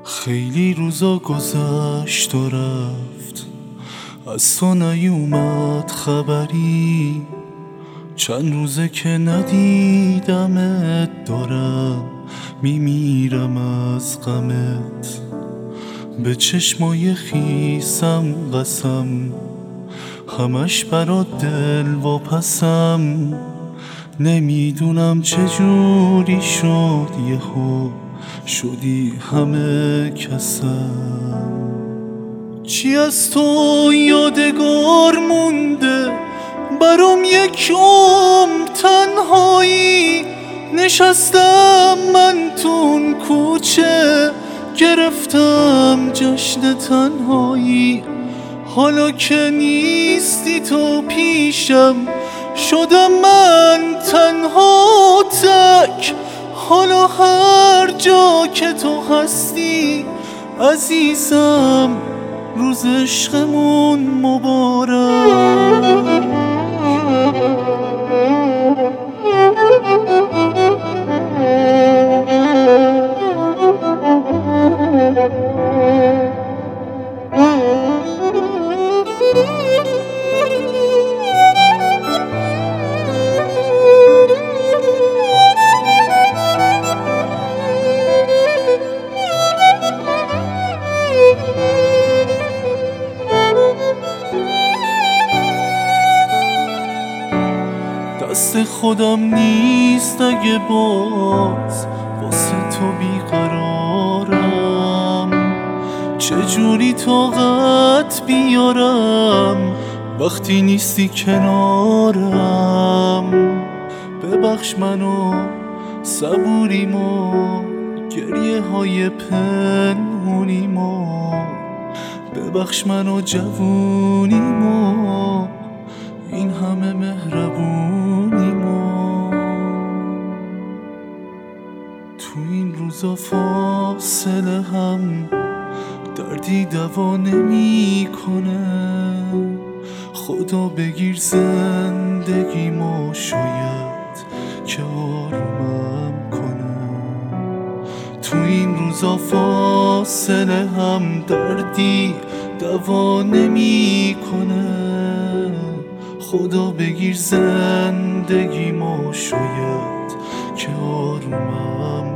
خیلی روزا گذشت و رفت، از تو نیومد خبری. چند روزه که ندیدمت، دارم میمیرم از غمت. به چشمای خیسم قسم، همش برات دل واپسم. نمیدونم چجوری شد یهو شدی همه کسم. چی از تو یادگار مونده برام، یک عمر تنهایی. نشستم من تون کوچه، گرفتم جشن تنهایی. حالا که نیستی تو پیشم، شدم من تنها تک. حالا هر جا که تو هستی عزیزم، روز عشقمون مبارک. دست خودم نیست اگه باز واسه تو بیقرارم. چجوری طاقت بیارم وقتی نیستی کنارم. ببخش منو، صبوریمو، گریه های پنهونیمو. ببخش منو، جوونیمو، این همه مهربونیمو. تو این روزا فاصله هم دردی دوا نمی کنه. خدا بگیر زندگیمو، شاید که آرومم کنه. تو این روزا فاصله هم دردی دوا نمی کنه. خدا بگیر زندگیمو، شاید که آرومم